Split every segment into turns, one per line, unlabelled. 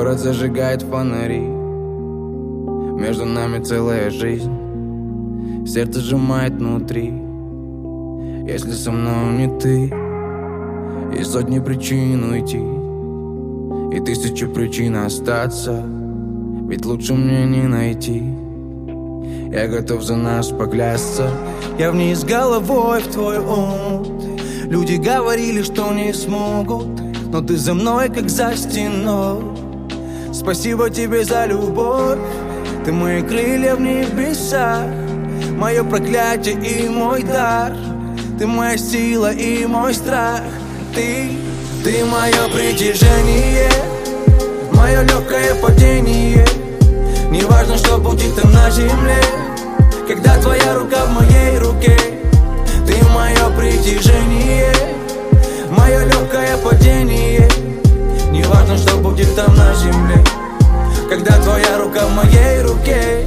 Город зажигает фонари, между нами целая жизнь. Сердце сжимает внутри, если со мной не ты. И сотни причин уйти, и тысячи причин остаться, ведь лучше мне не найти. Я готов за нас поклясться.
Я вниз головой в твой омут. Люди говорили, что не смогут, но ты за мной, как за стеной. Спасибо тебе за любовь, ты мои крылья в небесах, мое проклятие и мой дар. Ты моя сила и мой страх. Ты мое притяжение, мое легкое падение. Неважно, что будет там на земле, когда твоя рука в моей руке. Ты мое притяжение, мое легкое падение. Неважно, что будет там на земле, когда твоя рука в моей руке.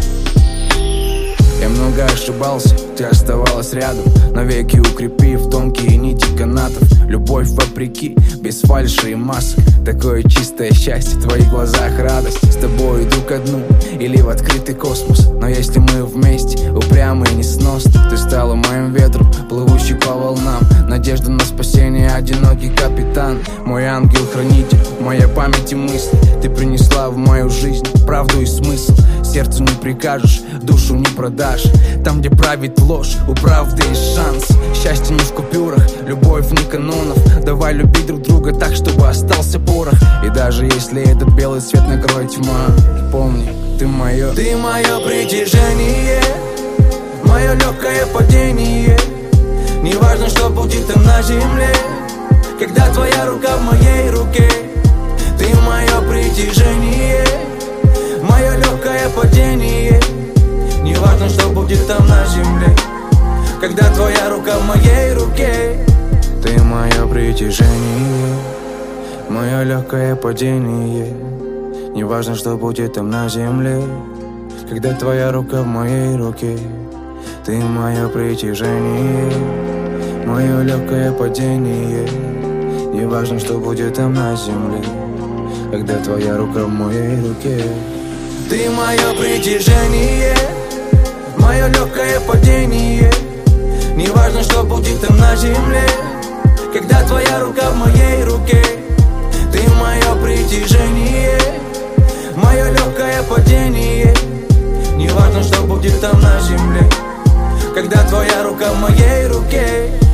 Я много ошибался, ты оставалась рядом, навеки укрепив тонкие нити канатов. Любовь вопреки, без фальши и масок. Такое чистое счастье, в твоих глазах радость. С тобой иду ко дну или в открытый космос. Но если мы вместе, упрямые и несносны, ты стала моим ветром, плывущий по волнам. Надежда на спасение, одинокий капитан. Мой ангел-хранитель, моя память и мысли. Ты принесла в мою жизнь правду и смысл. Сердцу не прикажешь, душу не продашь. Там, где правит ложь, у правды есть шанс. Счастье не в купюрах, любовь не канонов. Давай любить друг друга так, чтобы остался порох. И даже если этот белый свет накроет тьма, помни, ты мое
притяжение, мое легкое падение. Неважно, что будет там на земле, когда твоя рука в моей руке. Ты мое притяжение, мое легкое падение. Неважно, что будет там на земле, когда твоя рука в моей руке.
Ты мое притяжение, мое легкое падение. Неважно, что будет там на земле, когда твоя рука в моей руке. Ты мое притяжение, мое легкое падение. Неважно, что будет там на земле, когда твоя рука в моей руке.
Ты мое притяжение, мое легкое падение. Неважно, что будет там на земле, когда твоя рука в моей руке. Ты мое притяжение, мое легкое падение. Неважно, что будет там на земле, когда твоя рука в моей руке.